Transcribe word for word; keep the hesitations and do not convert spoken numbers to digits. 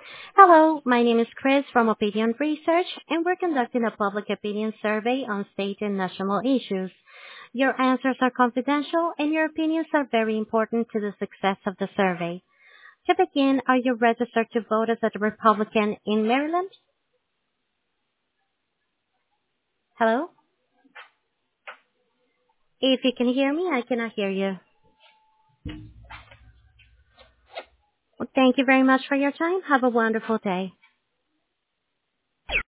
Hello, my name is Chris from Opinion Research, and we're conducting a public opinion survey on state and national issues. Your answers are confidential, and your opinions are very important to the success of the survey. To begin, are you registered to vote as a Republican in Maryland? Hello? If you can hear me, I cannot hear you. Well, thank you very much for your time. Have a wonderful day.